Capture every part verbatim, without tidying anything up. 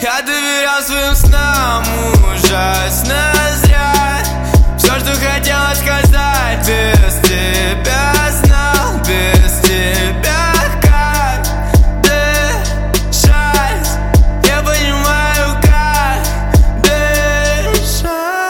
Я доверял своим снам ужасно зря. Все, что хотела сказать, без тебя знал, без тебя как дышать. Я понимаю, как дышать.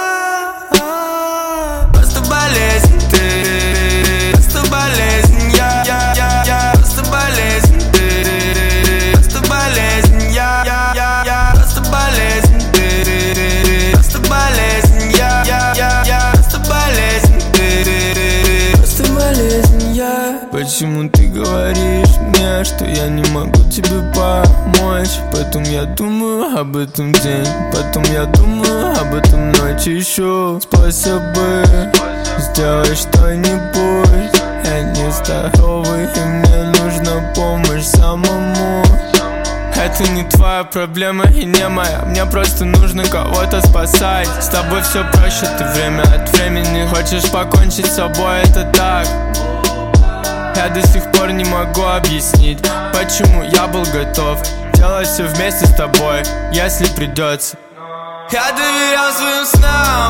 Просто болезнь ты, просто болезнь я, я, я, я. Просто болезнь ты, просто болезнь я, я, я, я. Просто болезнь ты, просто болезнь я, я, я, я. Просто болезнь ты, просто болезнь я. Почему ты говоришь мне, что я не могу тебе помочь? Потом я думаю об этом день, потом я думаю об этом ночь. Ищу способы сделать что-нибудь. Я не здоровый, и мне нужна помощь самому. Это не твоя проблема и не моя. Мне просто нужно кого-то спасать. С тобой все проще, ты время от времени хочешь покончить с собой, это так. Я до сих пор не могу объяснить, почему я был готов делать все вместе с тобой, если придется. Я доверял своим снам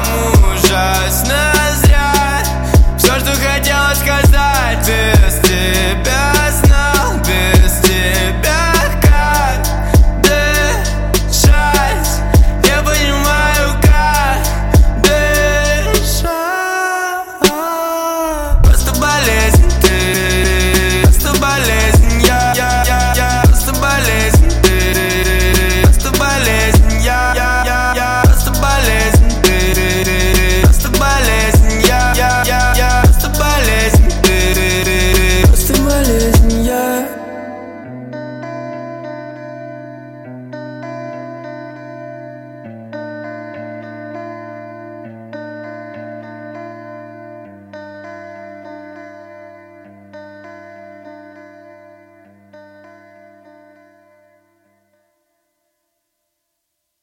ужасно зря. Все, что хотела сказать, без тебя